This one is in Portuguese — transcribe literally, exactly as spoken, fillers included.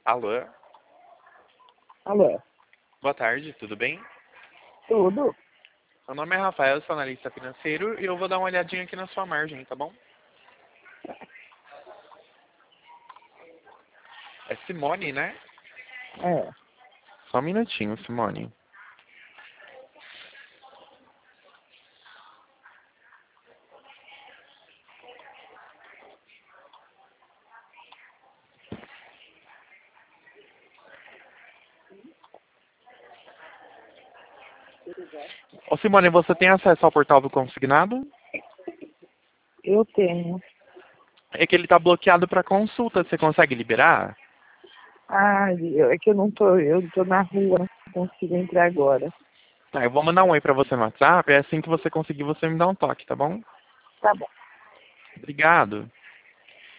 Alô? Alô? Boa tarde, tudo bem? Tudo? Meu nome é Rafael, sou analista financeiro e eu vou dar uma olhadinha aqui na sua margem, tá bom? É Simone, né? É. Só um minutinho, Simone. Ô Simone, você tem acesso ao portal do consignado? Eu tenho. É que ele tá bloqueado para consulta, você consegue liberar? Ah, eu- é que eu não tô, eu tô na rua, não consigo entrar agora. Tá, eu vou mandar um oi pra você no WhatsApp, é assim que você conseguir, você me dá um toque, tá bom? Tá bom. Obrigado.